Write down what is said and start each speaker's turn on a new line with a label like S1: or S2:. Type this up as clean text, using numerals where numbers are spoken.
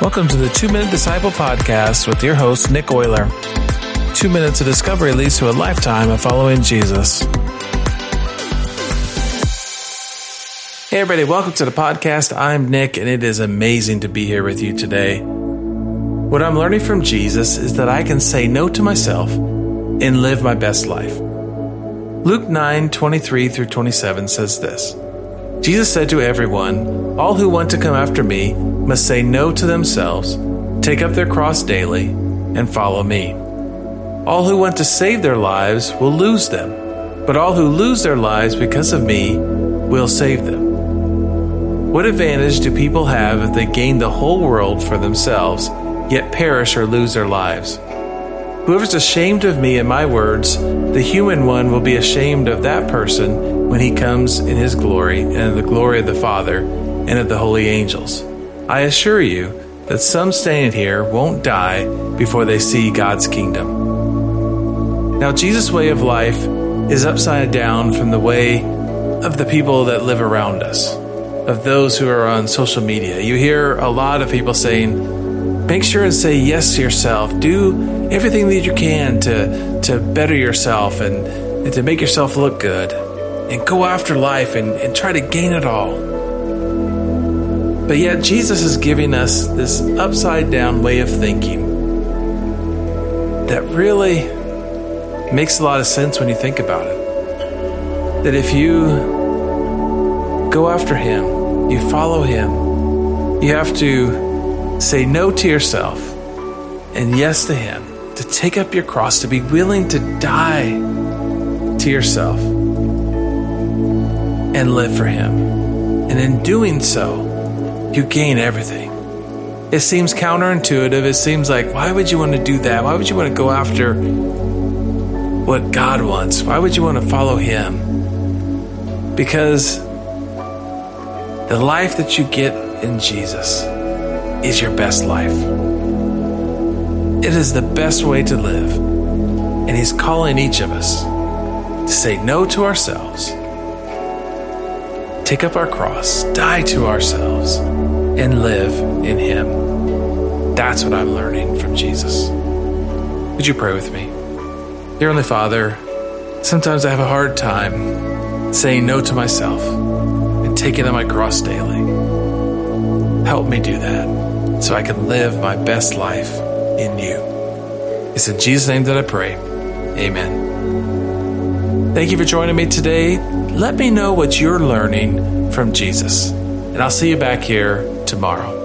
S1: Welcome to the 2-Minute Disciple Podcast with your host, Nick Euler. 2 minutes of discovery leads to a lifetime of following Jesus. Hey everybody, welcome to the podcast. I'm Nick, and it is amazing to be here with you today. What I'm learning from Jesus is that I can say no to myself and live my best life. Luke 9:23-27 says this. Jesus said to everyone, "All who want to come after me must say no to themselves, take up their cross daily, and follow me. All who want to save their lives will lose them, but all who lose their lives because of me will save them. What advantage do people have if they gain the whole world for themselves, yet perish or lose their lives? Whoever's ashamed of me and my words, the human one will be ashamed of that person when he comes in his glory and in the glory of the Father and of the holy angels. I assure you that some standing here won't die before they see God's kingdom." Now, Jesus' way of life is upside down from the way of the people that live around us, of those who are on social media. You hear a lot of people saying, make sure and say yes to yourself. Do everything that you can to better yourself and to make yourself look good. And go after life and try to gain it all. But yet Jesus is giving us this upside down way of thinking that really makes a lot of sense when you think about it. That if you go after Him, you follow Him, you have to say no to yourself and yes to Him, to take up your cross, to be willing to die to yourself and live for Him. And in doing so, you gain everything. It seems counterintuitive. It seems like, why would you want to do that? Why would you want to go after what God wants? Why would you want to follow Him? Because the life that you get in Jesus is your best life. It is the best way to live. And He's calling each of us to say no to ourselves, take up our cross, die to ourselves, and live in Him. That's what I'm learning from Jesus. Would you pray with me? Dear Heavenly Father, sometimes I have a hard time saying no to myself and taking up my cross daily. Help me do that so I can live my best life in You. It's in Jesus' name that I pray. Amen. Thank you for joining me today. Let me know what you're learning from Jesus, and I'll see you back here tomorrow.